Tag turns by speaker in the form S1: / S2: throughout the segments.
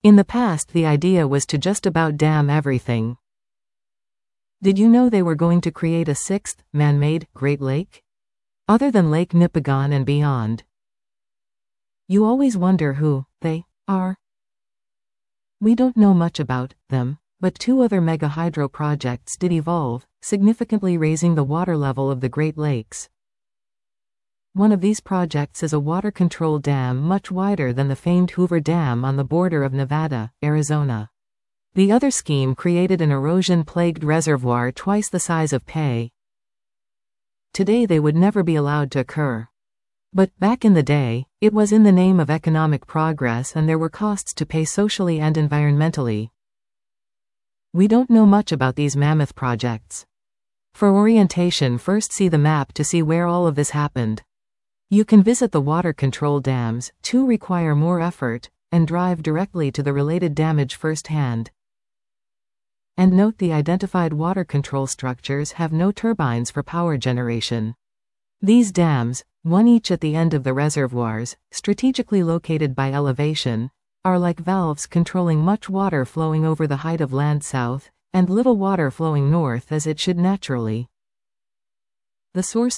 S1: In the past, the idea was to just about dam everything. Did you know they were going to create a sixth, man-made, Great Lake? Other than Lake Nipigon and beyond. You always wonder who they are. We don't know much about them, but two other mega hydro projects did evolve, significantly raising the water level of the Great Lakes. One of these projects is a water control dam much wider than the famed Hoover Dam on the border of Nevada, Arizona. The other scheme created an erosion-plagued reservoir twice the size of Pei. Today they would never be allowed to occur. But, back in the day, it was in the name of economic progress and there were costs to pay socially and environmentally. We don't know much about these mammoth projects. For orientation, first see the map to see where all of this happened. You can visit the water control dams, two require more effort, and drive directly to the related damage firsthand. And note the identified water control structures have no turbines for power generation. These dams, one each at the end of the reservoirs, strategically located by elevation, are like valves controlling much water flowing over the height of land south, and little water flowing north as it should naturally. The source: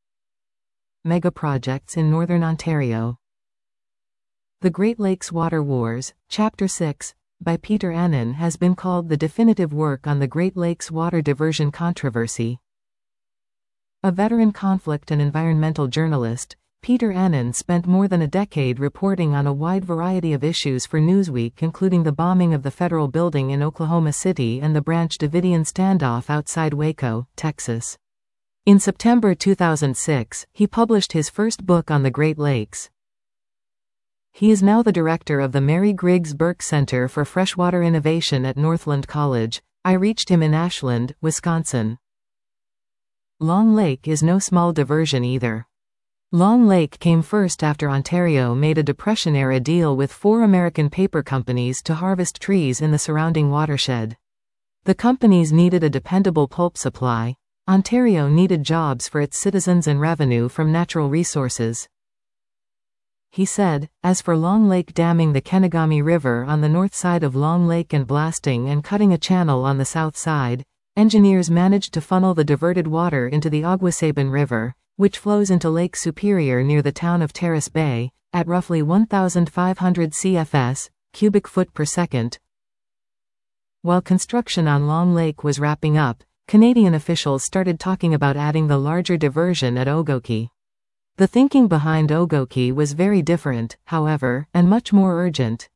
S1: Mega projects in Northern Ontario. The Great Lakes Water Wars, Chapter 6, by Peter Annan has been called the definitive work on the Great Lakes water diversion controversy. A veteran conflict and environmental journalist, Peter Annan spent more than a decade reporting on a wide variety of issues for Newsweek, including the bombing of the federal building in Oklahoma City and the Branch Davidian standoff outside Waco, Texas. In September 2006, he published his first book on the Great Lakes. He is now the director of the Mary Griggs Burke Center for Freshwater Innovation at Northland College. I reached him in Ashland, Wisconsin. Long Lake is no small diversion either. Long Lake came first after Ontario made a Depression-era deal with 4 American paper companies to harvest trees in the surrounding watershed. The companies needed a dependable pulp supply. Ontario needed jobs for its citizens and revenue from natural resources. He said, as for Long Lake damming the Kenegami River on the north side of Long Lake and blasting and cutting a channel on the south side, engineers managed to funnel the diverted water into the Aguasabon River, which flows into Lake Superior near the town of Terrace Bay, at roughly 1,500 CFS, cubic foot per second. While construction on Long Lake was wrapping up, Canadian officials started talking about adding the larger diversion at Ogoki. The thinking behind Ogoki was very different, however, and much more urgent.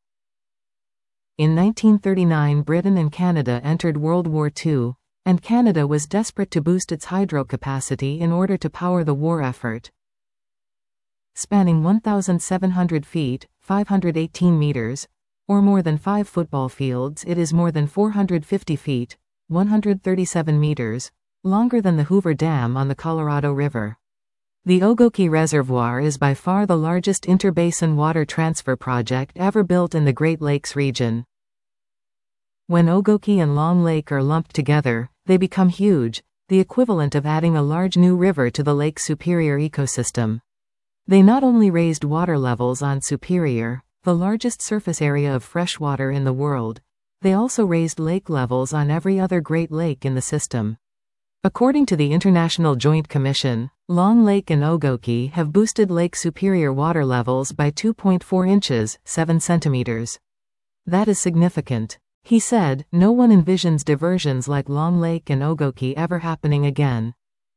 S1: In 1939, Britain and Canada entered World War II, and Canada was desperate to boost its hydro capacity in order to power the war effort. Spanning 1,700 feet, 518 meters, or more than 5 football fields, it is more than 450 feet, 137 meters, longer than the Hoover Dam on the Colorado River. The Ogoki Reservoir is by far the largest interbasin water transfer project ever built in the Great Lakes region. When Ogoki and Long Lake are lumped together, they become huge, the equivalent of adding a large new river to the Lake Superior ecosystem. They not only raised water levels on Superior, the largest surface area of freshwater in the world, they also raised lake levels on every other Great Lake in the system. According to the International Joint Commission, Long Lake and Ogoki have boosted Lake Superior water levels by 2.4 inches, 7 centimeters. That is significant. He said, no one envisions diversions like Long Lake and Ogoki ever happening again.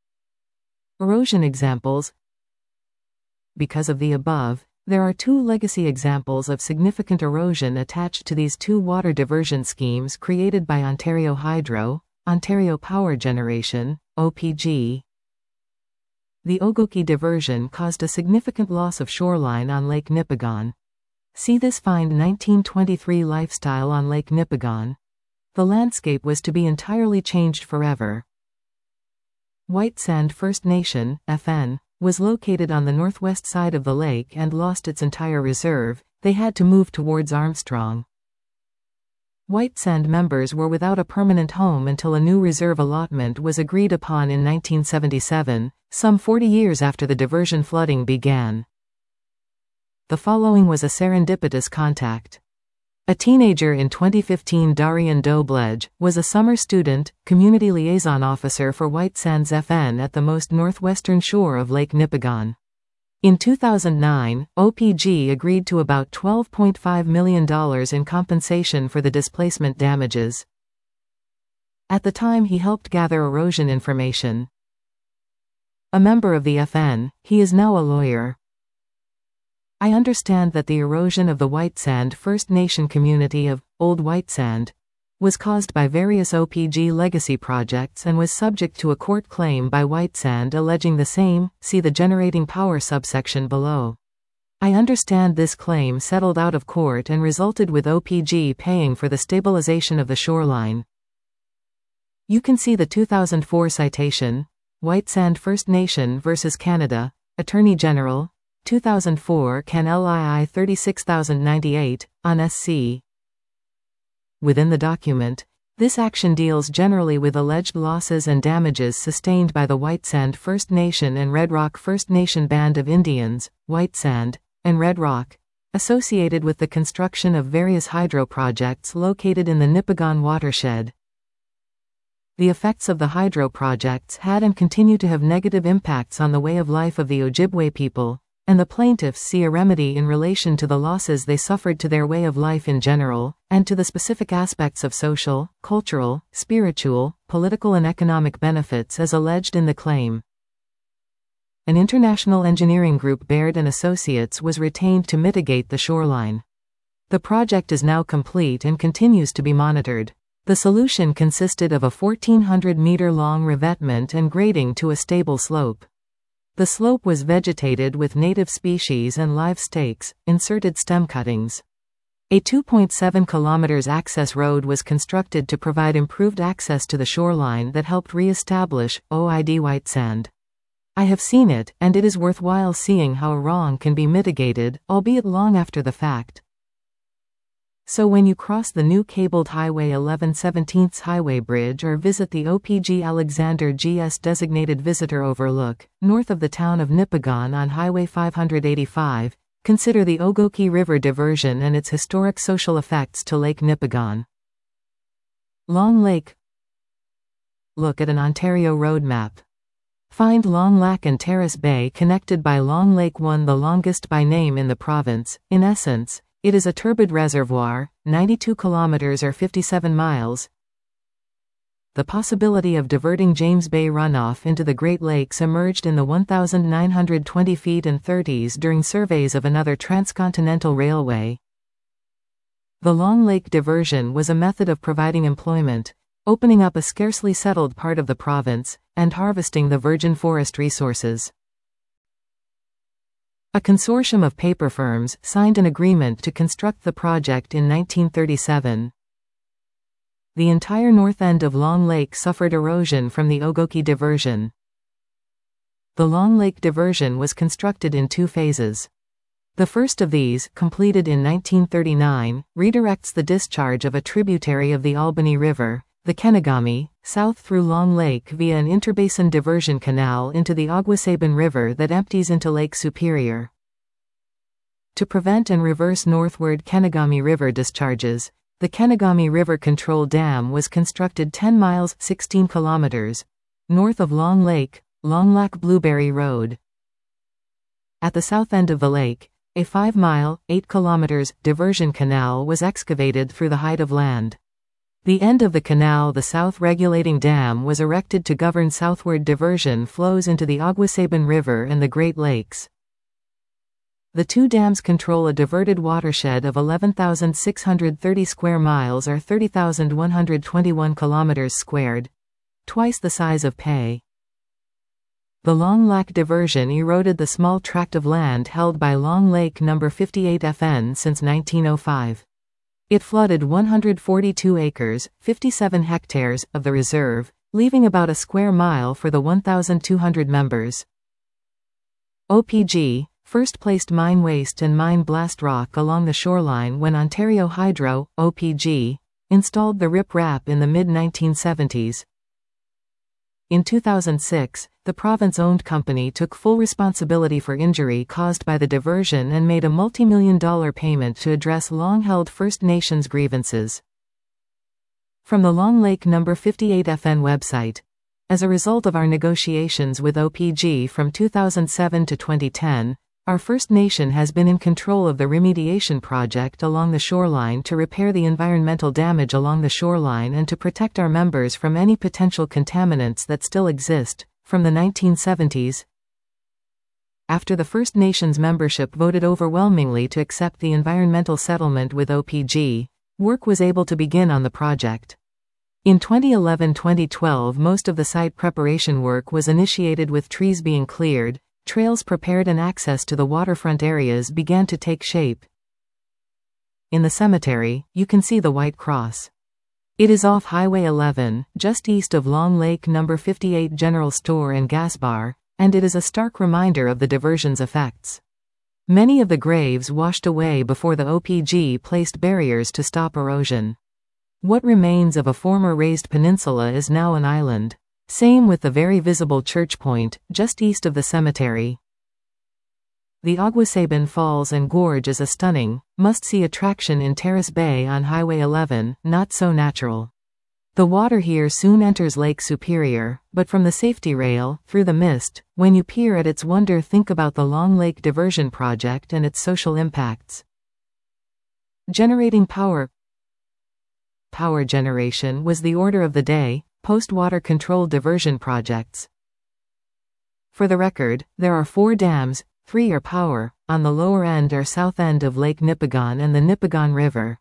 S1: Erosion examples. Because of the above, there are 2 legacy examples of significant erosion attached to these 2 water diversion schemes created by Ontario Hydro, Ontario Power Generation, OPG. The Ogoki diversion caused a significant loss of shoreline on Lake Nipigon. See this Find 1923 lifestyle on Lake Nipigon. The landscape was to be entirely changed forever. White Sand First Nation, FN, was located on the northwest side of the lake and lost its entire reserve. They had to move towards Armstrong. White Sand members were without a permanent home until a new reserve allotment was agreed upon in 1977, some 40 years after the diversion flooding began. The following was a serendipitous contact. A teenager in 2015, Darian Doblej, was a summer student, community liaison officer for White Sands FN at the most northwestern shore of Lake Nipigon. In 2009, OPG agreed to about $12.5 million in compensation for the displacement damages. At the time he helped gather erosion information. A member of the FN, he is now a lawyer. I understand that the erosion of the White Sand First Nation community of Old White Sand was caused by various OPG legacy projects and was subject to a court claim by White Sand alleging the same. See the generating power subsection below. I understand this claim settled out of court and resulted with OPG paying for the stabilization of the shoreline. You can see the 2004 citation, White Sand First Nation vs. Canada, Attorney General, 2004 Can Lii 36098, on SC. Within the document, this action deals generally with alleged losses and damages sustained by the White Sand First Nation and Red Rock First Nation Band of Indians, White Sand, and Red Rock, associated with the construction of various hydro projects located in the Nipigon watershed. The effects of the hydro projects had and continue to have negative impacts on the way of life of the Ojibwe people, and the plaintiffs see a remedy in relation to the losses they suffered to their way of life in general, and to the specific aspects of social, cultural, spiritual, political and economic benefits as alleged in the claim. An international engineering group, Baird & Associates, was retained to mitigate the shoreline. The project is now complete and continues to be monitored. The solution consisted of a 1,400-meter-long revetment and grading to a stable slope. The slope was vegetated with native species and live stakes, inserted stem cuttings. A 2.7 km access road was constructed to provide improved access to the shoreline that helped re-establish OID White Sand. I have seen it, and it is worthwhile seeing how a wrong can be mitigated, albeit long after the fact. So when you cross the new cabled Highway 11/17 Highway Bridge or visit the OPG Alexander GS designated visitor overlook, north of the town of Nipigon on Highway 585, consider the Ogoki River diversion and its historic social effects to Lake Nipigon. Long Lake. Look at an Ontario road map. Find Long Lac and Terrace Bay connected by Long Lake, one the longest by name in the province. In essence, it is a turbid reservoir, 92 kilometers or 57 miles. The possibility of diverting James Bay runoff into the Great Lakes emerged in the 1,920 feet and 30s during surveys of another transcontinental railway. The Long Lake diversion was a method of providing employment, opening up a scarcely settled part of the province, and harvesting the virgin forest resources. A consortium of paper firms signed an agreement to construct the project in 1937. The entire north end of Long Lake suffered erosion from the Ogoki diversion. The Long Lake diversion was constructed in two phases. The first of these, completed in 1939, redirects the discharge of a tributary of the Albany River, the Kenegami, south through Long Lake via an interbasin diversion canal into the Aguasabon River that empties into Lake Superior. To prevent and reverse northward Kenegami River discharges, the Kenegami River Control Dam was constructed 10 miles 16 kilometers north of Long Lake, Long Lac Blueberry Road. At the south end of the lake, a 5-mile, 8 kilometers diversion canal was excavated through the height of land. The end of the canal, the South Regulating Dam, was erected to govern southward diversion flows into the Aguasabon River and the Great Lakes. The two dams control a diverted watershed of 11,630 square miles or 30,121 kilometers squared, twice the size of Pei. The Long Lac diversion eroded the small tract of land held by Long Lake No. 58 FN since 1905. It flooded 142 acres, 57 hectares, of the reserve, leaving about a square mile for the 1,200 members. OPG first placed mine waste and mine blast rock along the shoreline when Ontario Hydro, OPG, installed the Rip Rap in the mid-1970s. In 2006, the province-owned company took full responsibility for injury caused by the diversion and made a multi-million-dollar payment to address long-held First Nations grievances. From the Long Lake No. 58 FN website. As a result of our negotiations with OPG from 2007 to 2010, our First Nation has been in control of the remediation project along the shoreline to repair the environmental damage along the shoreline and to protect our members from any potential contaminants that still exist. From the 1970s, after the First Nations membership voted overwhelmingly to accept the environmental settlement with OPG, work was able to begin on the project. In 2011-2012, most of the site preparation work was initiated with trees being cleared, trails prepared and access to the waterfront areas began to take shape. In the cemetery, you can see the White Cross. It is off Highway 11, just east of Long Lake No. 58 General Store and Gas Bar, and it is a stark reminder of the diversion's effects. Many of the graves washed away before the OPG placed barriers to stop erosion. What remains of a former raised peninsula is now an island. Same with the very visible Church Point, just east of the cemetery. The Aguasabin Falls and Gorge is a stunning, must-see attraction in Terrace Bay on Highway 11, not so natural. The water here soon enters Lake Superior, but from the safety rail, through the mist, when you peer at its wonder, think about the Long Lake Diversion Project and its social impacts. Generating power. Power generation was the order of the day, post-water control diversion projects. For the record, there are 4 dams, 3 are power, on the lower end or south end of Lake Nipigon and the Nipigon River.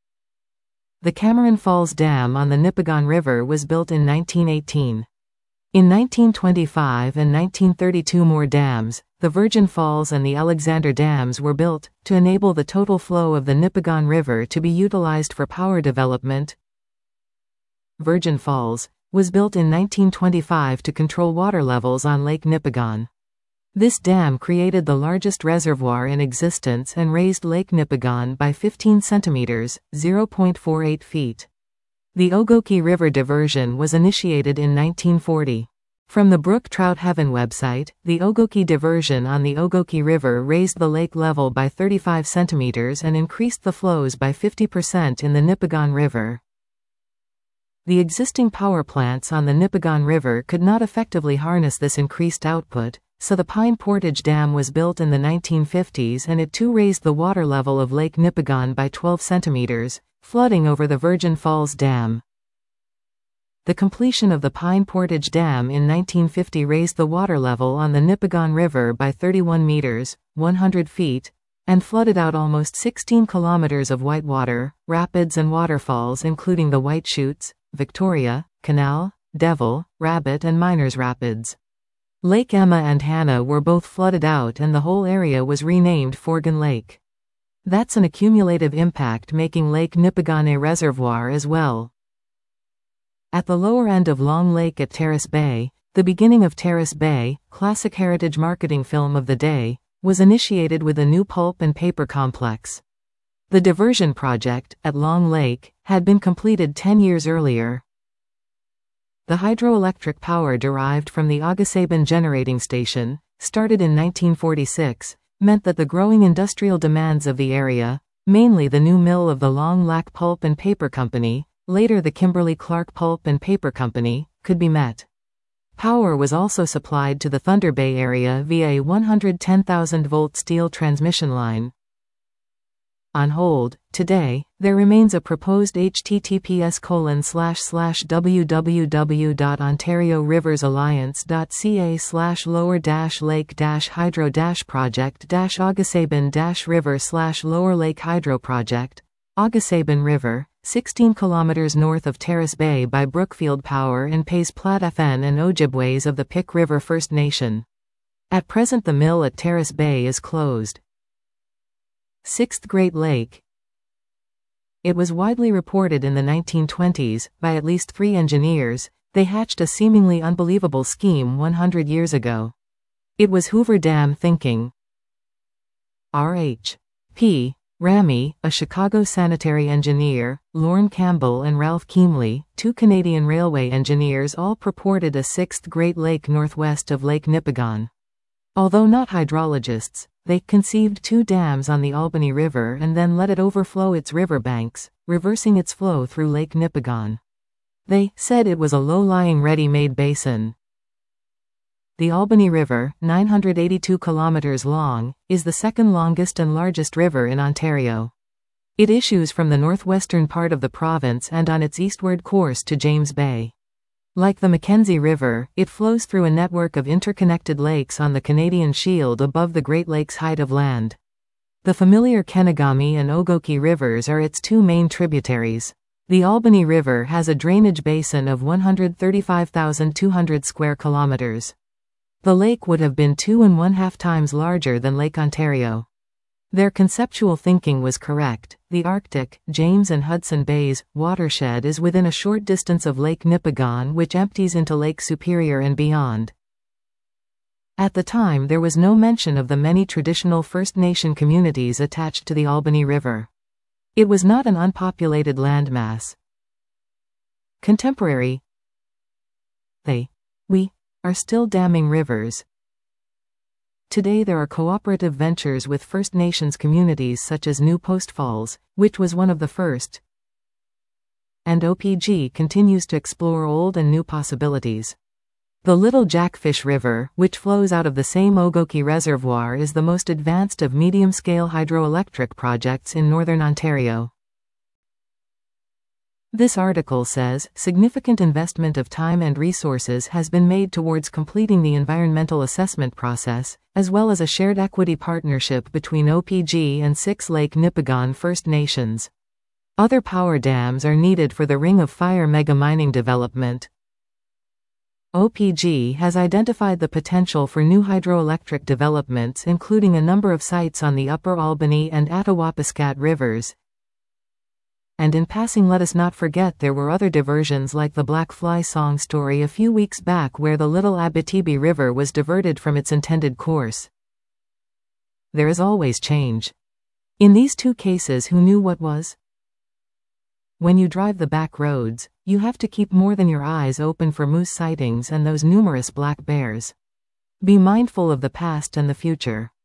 S1: The Cameron Falls Dam on the Nipigon River was built in 1918. In 1925 and 1932 more dams, the Virgin Falls and the Alexander Dams were built, to enable the total flow of the Nipigon River to be utilized for power development. Virgin Falls was built in 1925 to control water levels on Lake Nipigon. This dam created the largest reservoir in existence and raised Lake Nipigon by 15 centimeters, 0.48 feet. The Ogoki River diversion was initiated in 1940. From the Brook Trout Heaven website, the Ogoki diversion on the Ogoki River raised the lake level by 35 centimeters and increased the flows by 50% in the Nipigon River. The existing power plants on the Nipigon River could not effectively harness this increased output, so the Pine Portage Dam was built in the 1950s and it too raised the water level of Lake Nipigon by 12 centimeters, flooding over the Virgin Falls Dam. The completion of the Pine Portage Dam in 1950 raised the water level on the Nipigon River by 31 meters, 100 feet, and flooded out almost 16 kilometers of whitewater, rapids and waterfalls including the White Chutes, Victoria, Canal, Devil, Rabbit and Miners Rapids. Lake Emma and Hannah were both flooded out and the whole area was renamed Forgan Lake. That's an accumulative impact, making Lake Nipigon a reservoir as well. At the lower end of Long Lake at Terrace Bay, the beginning of Terrace Bay, classic heritage marketing film of the day, was initiated with a new pulp and paper complex. The diversion project, at Long Lake, had been completed 10 years earlier. The hydroelectric power derived from the Aguasabin generating station, started in 1946, meant that the growing industrial demands of the area, mainly the new mill of the Long Lac Pulp and Paper Company, later the Kimberly-Clark Pulp and Paper Company, could be met. Power was also supplied to the Thunder Bay area via a 110,000-volt steel transmission line. On hold, today, there remains a proposed https://www.ontario-rivers-alliance.ca/lower-lake-project-augusabin-river/lower lake hydro project, Augusabin River, 16 kilometers north of Terrace Bay by Brookfield Power and Pays Plat FN and Ojibways of the Pic River First Nation. At present the mill at Terrace Bay is closed. Sixth Great Lake. It was widely reported in the 1920s, by at least 3 engineers, they hatched a seemingly unbelievable scheme 100 years ago. It was Hoover Dam thinking. R.H. P. Ramy, a Chicago sanitary engineer, Lorne Campbell and Ralph Keemley, two Canadian railway engineers, all purported a sixth Great Lake northwest of Lake Nipigon. Although not hydrologists, they conceived two dams on the Albany River and then let it overflow its riverbanks, reversing its flow through Lake Nipigon. They said it was a low-lying ready-made basin. The Albany River, 982 kilometers long, is the second longest and largest river in Ontario. It issues from the northwestern part of the province and on its eastward course to James Bay. Like the Mackenzie River, it flows through a network of interconnected lakes on the Canadian Shield above the Great Lakes height of land. The familiar Kenegami and Ogoki rivers are its two main tributaries. The Albany River has a drainage basin of 135,200 square kilometers. The lake would have been 2.5 times larger than Lake Ontario. Their conceptual thinking was correct. The Arctic, James and Hudson Bays, watershed is within a short distance of Lake Nipigon, which empties into Lake Superior and beyond. At the time, there was no mention of the many traditional First Nation communities attached to the Albany River. It was not an unpopulated landmass. Contemporary. We are still damming rivers. Today there are cooperative ventures with First Nations communities such as New Post Falls, which was one of the first. And OPG continues to explore old and new possibilities. The Little Jackfish River, which flows out of the same Ogoki Reservoir, is the most advanced of medium-scale hydroelectric projects in northern Ontario. This article says, significant investment of time and resources has been made towards completing the environmental assessment process, as well as a shared equity partnership between OPG and 6 Lake Nipigon First Nations. Other power dams are needed for the Ring of Fire mega-mining development. OPG has identified the potential for new hydroelectric developments, including a number of sites on the Upper Albany and Attawapiskat rivers. And in passing, let us not forget there were other diversions like the Black Fly Song story a few weeks back, where the Little Abitibi River was diverted from its intended course. There is always change. In these two cases, who knew what was? When you drive the back roads, you have to keep more than your eyes open for moose sightings and those numerous black bears. Be mindful of the past and the future.